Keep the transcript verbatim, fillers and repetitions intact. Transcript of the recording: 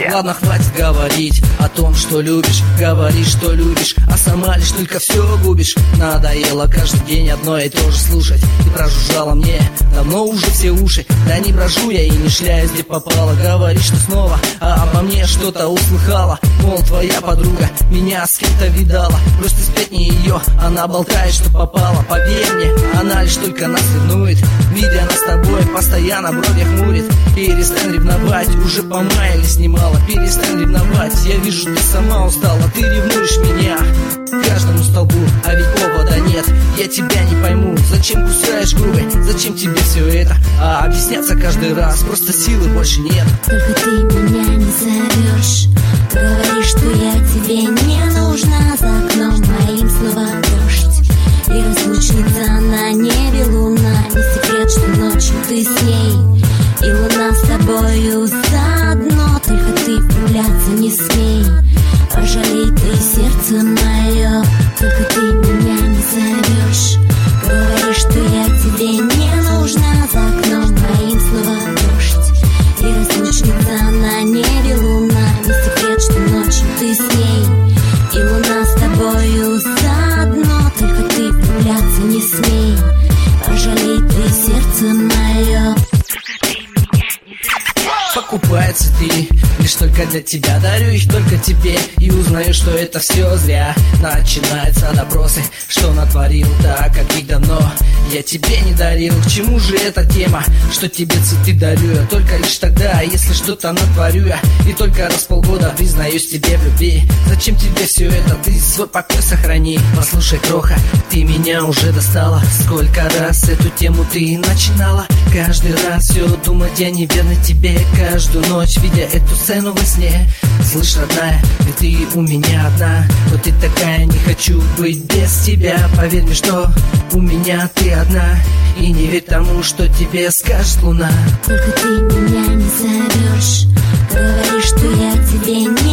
Ладно, хватит говорить о том, что любишь. Говори, что любишь, а сама лишь только все губишь. Надоело каждый день одно и то же слушать. Ты прожужжала мне давно уже все уши. Да не брожу я и не шляюсь, где попало. Говоришь, что снова а обо мне что-то услыхала. Мол, твоя подруга меня с кем-то видала. Просто спеть не ее, она болтает, что попала. Поверь мне, она лишь только нас ревнует. Видя нас с тобой, постоянно брови хмурит. Перестань ревновать, уже помаялись немало. Перестань ревновать, я вижу, ты сама устала. Ты ревнуешь меня к каждому столбу, а ведь повода нет. Я тебя не пойму, зачем кусаешь губы, зачем тебе все это? А объясняться каждый раз, просто силы больше нет. Только ты меня не зовешь, говоришь, что я тебе не нужна. За окном моим снова дождь и разлучница на небе луна. Не секрет, что ночью ты с ней, и луна с тобою заодно. Только ты влюбляться не смей, пожалей ты сердце мое. Только ты меня не зовешь, говоришь, что я тебе не нужна. За окном моим снова дождь и разлучница на небе луна. Не секрет, что ночью ты с ней, и луна с тобою заодно. Только ты влюбляться не смей, пожалей ты сердце мое. Покупается ты, лишь только для тебя. Дарю их только тебе и узнаю, что это все зря. Начинаются допросы, что натворил так, как их давно я тебе не дарил. К чему же эта тема, что тебе цветы дарю я только лишь тогда, если что-то натворю я. И только раз в полгода признаюсь тебе в любви. Зачем тебе все это, ты свой покой сохрани. Послушай, кроха, ты меня уже достала. Сколько раз эту тему ты начинала. Каждый раз все думать я неверный тебе. Каждую ночь, видя эту сцену во сне. Слышь, родная, ведь ты у меня одна. Но ты такая, не хочу быть без тебя. Поверь мне, что у меня ты одна. И не верь тому, что тебе скажет луна. Только ты меня не зовешь, говоришь, что я тебе не